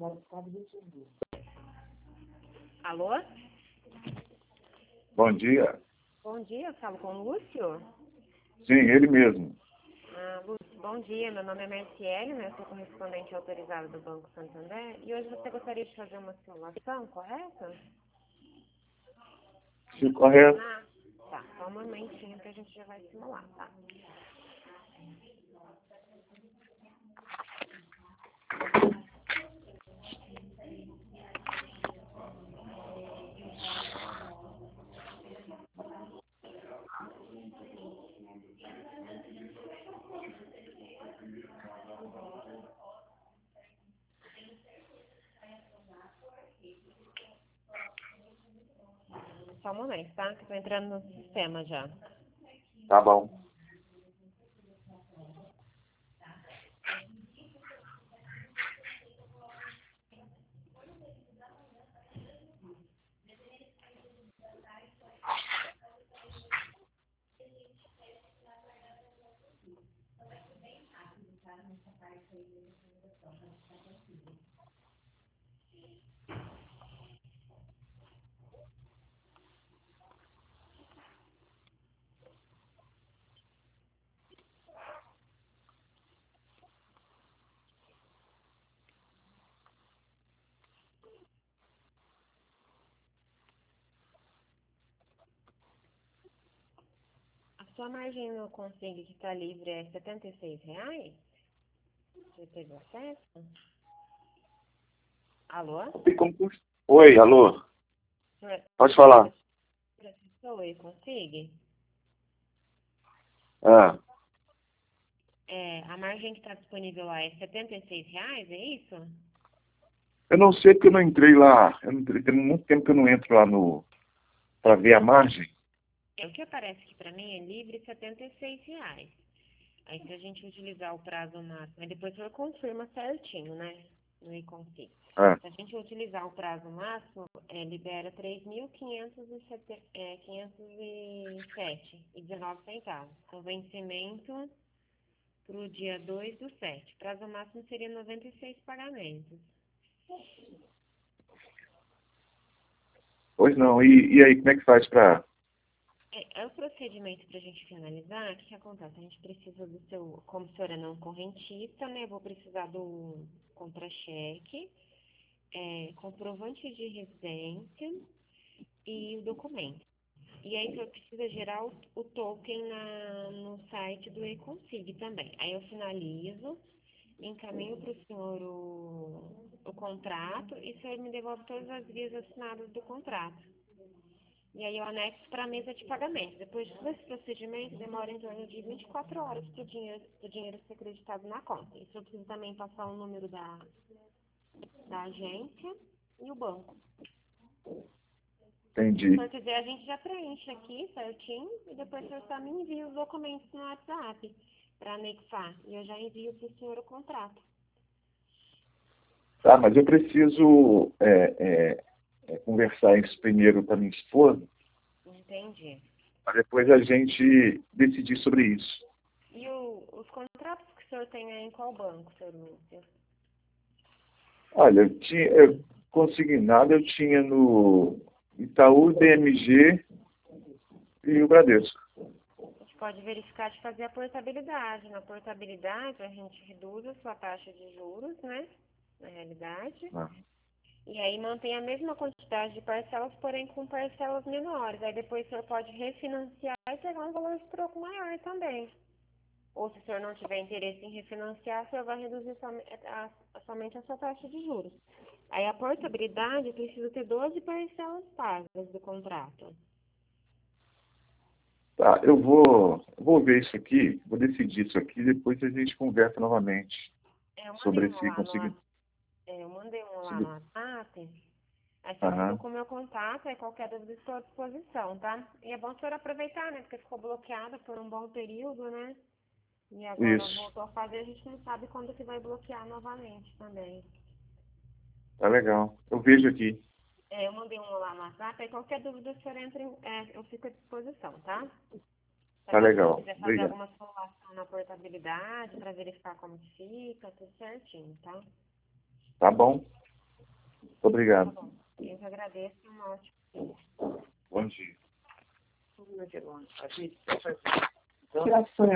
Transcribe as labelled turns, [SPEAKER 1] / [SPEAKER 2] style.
[SPEAKER 1] Alô?
[SPEAKER 2] Bom dia.
[SPEAKER 1] Bom dia, eu falo com o Lúcio.
[SPEAKER 2] Sim, ele mesmo.
[SPEAKER 1] Lúcio, bom dia, meu nome é Marciele, né? Eu sou correspondente autorizado do Banco Santander e hoje você gostaria de fazer uma simulação, correto?
[SPEAKER 2] Sim, correto.
[SPEAKER 1] Tá, só um momentinho que a gente já vai simular, tá? Só um momento, tá? Que eu tô entrando no sistema já.
[SPEAKER 2] Tá bom.
[SPEAKER 1] A sua margem no Config que está livre é R$ 76? Você teve acesso? Alô?
[SPEAKER 2] Oi, alô. Pode falar.
[SPEAKER 1] Processou o e-Config? A margem que está disponível lá é R$ 76, é isso?
[SPEAKER 2] Eu não sei porque eu não entrei lá. Tem muito tempo que eu não entro lá para ver a margem.
[SPEAKER 1] O que aparece aqui para mim é livre R$ 76. Aí se a gente utilizar o prazo máximo, aí depois você confirma certinho, né? No e-Config. Se a gente utilizar o prazo máximo, libera R$ 3.507,19, com vencimento para o dia 2/7. Prazo máximo seria 96 pagamentos.
[SPEAKER 2] Pois não. E aí, como é que faz para...
[SPEAKER 1] É o procedimento para a gente finalizar. O que acontece? A gente precisa do seu, como o senhor é não correntista, né? Eu vou precisar do contra-cheque, comprovante de residência e o documento. E aí o senhor precisa gerar o token no site do e-Config também. Aí eu finalizo, encaminho para o senhor o contrato e o senhor me devolve todas as vias assinadas do contrato. E aí eu anexo para a mesa de pagamento. Depois de todo esse procedimento, demora em torno de 24 horas para o dinheiro ser acreditado na conta. Isso eu preciso também passar o número da agência e o banco.
[SPEAKER 2] Entendi.
[SPEAKER 1] Se for quiser, a gente já preenche aqui certinho e depois você só me envia os documentos no WhatsApp para anexar. E eu já envio para o senhor o contrato.
[SPEAKER 2] Tá, mas eu preciso conversar isso primeiro com a minha esposa,
[SPEAKER 1] Entendi.
[SPEAKER 2] para depois a gente decidir sobre isso.
[SPEAKER 1] E os contratos que o senhor tem aí em qual banco, senhor Lúcio?
[SPEAKER 2] Olha, consignado eu tinha no Itaú, DMG e o Bradesco.
[SPEAKER 1] A gente pode verificar de fazer a portabilidade. Na portabilidade, a gente reduz a sua taxa de juros, né? Na realidade. E aí mantém a mesma quantidade de parcelas, porém com parcelas menores. Aí depois o senhor pode refinanciar e pegar um valor de troco maior também. Ou se o senhor não tiver interesse em refinanciar, o senhor vai reduzir somente a sua taxa de juros. Aí a portabilidade precisa ter 12 parcelas pagas do contrato.
[SPEAKER 2] Tá, eu vou ver isso aqui, vou decidir isso aqui, depois a gente conversa novamente sobre esse consignado.
[SPEAKER 1] Eu mandei um lá no WhatsApp. Aí você ficou com o meu contato, aí qualquer dúvida estou à disposição, tá? E é bom o senhor aproveitar, né? Porque ficou bloqueado por um bom período, né? E agora voltou a fazer, a gente não sabe quando que vai bloquear novamente também.
[SPEAKER 2] Tá legal. Eu vejo aqui.
[SPEAKER 1] Eu mandei um lá no WhatsApp, aí qualquer dúvida o senhor entra, eu fico à disposição, tá?
[SPEAKER 2] Tá legal.
[SPEAKER 1] Se quiser fazer
[SPEAKER 2] Obrigado.
[SPEAKER 1] alguma simulação na portabilidade, para verificar como fica, tudo certinho, tá?
[SPEAKER 2] Tá bom. Obrigado.
[SPEAKER 1] Tá bom. Eu que agradeço e uma ótima dia.
[SPEAKER 2] Bom dia.
[SPEAKER 3] Tirar